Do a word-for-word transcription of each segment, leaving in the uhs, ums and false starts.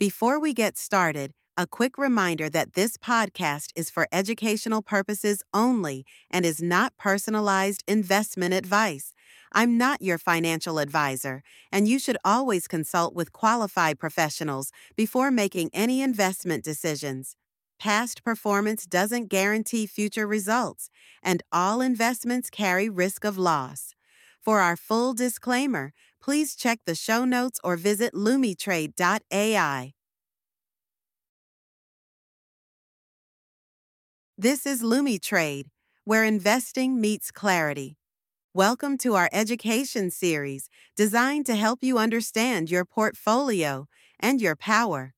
Before we get started, a quick reminder that this podcast is for educational purposes only and is not personalized investment advice. I'm not your financial advisor, and you should always consult with qualified professionals before making any investment decisions. Past performance doesn't guarantee future results, and all investments carry risk of loss. For our full disclaimer, please check the show notes or visit lumitrade dot A I. This is LumiTrade, where investing meets clarity. Welcome to our education series designed to help you understand your portfolio and your power.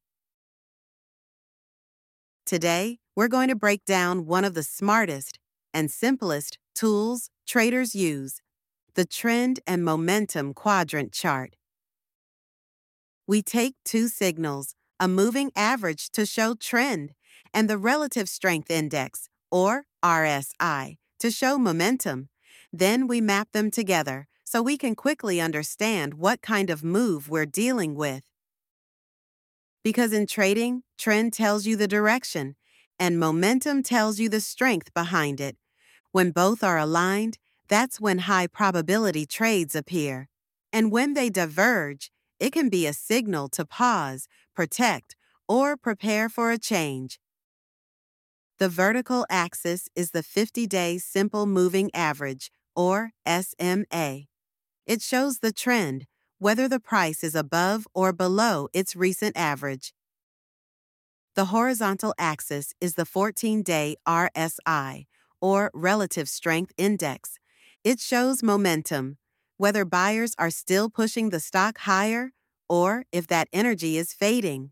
Today, we're going to break down one of the smartest and simplest tools traders use, the trend and momentum quadrant chart. We take two signals, a moving average to show trend, and the relative strength index, or R S I, to show momentum. Then we map them together so we can quickly understand what kind of move we're dealing with. Because in trading, trend tells you the direction, and momentum tells you the strength behind it. When both are aligned, that's when high probability trades appear. And when they diverge, it can be a signal to pause, protect, or prepare for a change. The vertical axis is the fifty-day Simple Moving Average, or S M A. It shows the trend, whether the price is above or below its recent average. The horizontal axis is the fourteen-day R S I, or Relative Strength Index. It shows momentum, whether buyers are still pushing the stock higher or if that energy is fading.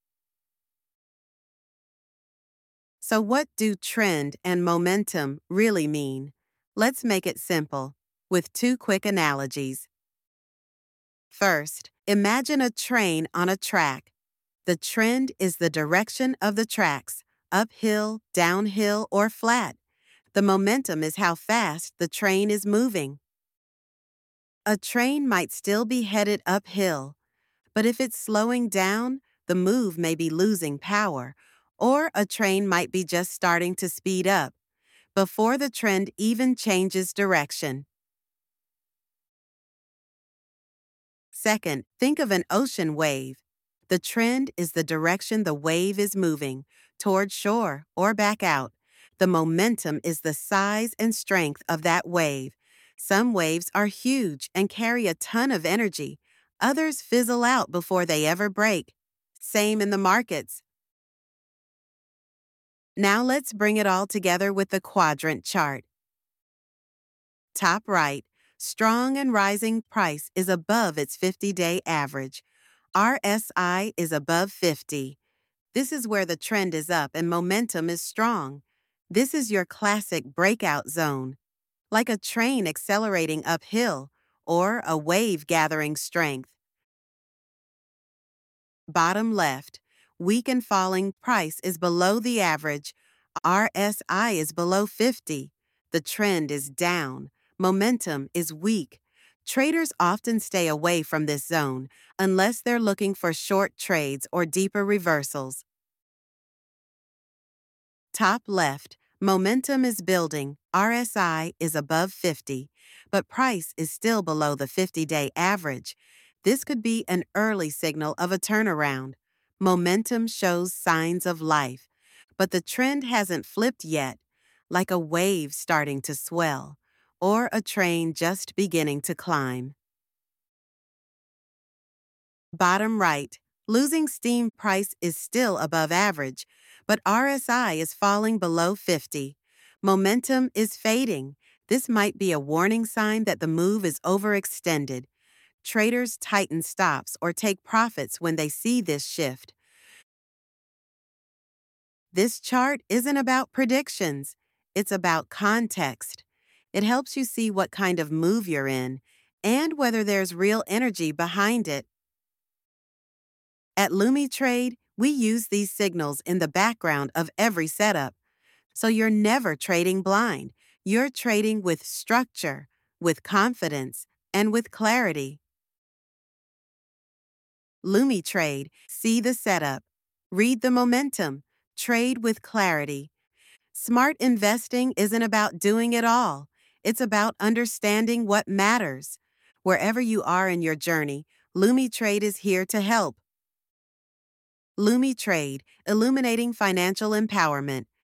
So what do trend and momentum really mean? Let's make it simple with two quick analogies. First, imagine a train on a track. The trend is the direction of the tracks, uphill, downhill, or flat. The momentum is how fast the train is moving. A train might still be headed uphill, but if it's slowing down, the move may be losing power, or a train might be just starting to speed up before the trend even changes direction. Second, think of an ocean wave. The trend is the direction the wave is moving, toward shore or back out. The momentum is the size and strength of that wave. Some waves are huge and carry a ton of energy. Others fizzle out before they ever break. Same in the markets. Now let's bring it all together with the quadrant chart. Top right, strong and rising price is above its fifty-day average. R S I is above fifty. This is where the trend is up and momentum is strong. This is your classic breakout zone, like a train accelerating uphill or a wave gathering strength. Bottom left, weak and falling price is below the average. R S I is below fifty. The trend is down. Momentum is weak. Traders often stay away from this zone unless they're looking for short trades or deeper reversals. Top left, momentum is building. R S I is above fifty, but price is still below the fifty-day average. This could be an early signal of a turnaround. Momentum shows signs of life, but the trend hasn't flipped yet, like a wave starting to swell or a train just beginning to climb. Bottom right, losing steam price is still above average, but R S I is falling below fifty. Momentum is fading. This might be a warning sign that the move is overextended. Traders tighten stops or take profits when they see this shift. This chart isn't about predictions. It's about context. It helps you see what kind of move you're in and whether there's real energy behind it. At LumiTrade, we use these signals in the background of every setup. So you're never trading blind. You're trading with structure, with confidence, and with clarity. LumiTrade. See the setup. Read the momentum. Trade with clarity. Smart investing isn't about doing it all. It's about understanding what matters. Wherever you are in your journey, LumiTrade is here to help. LumiTrade, illuminating financial empowerment.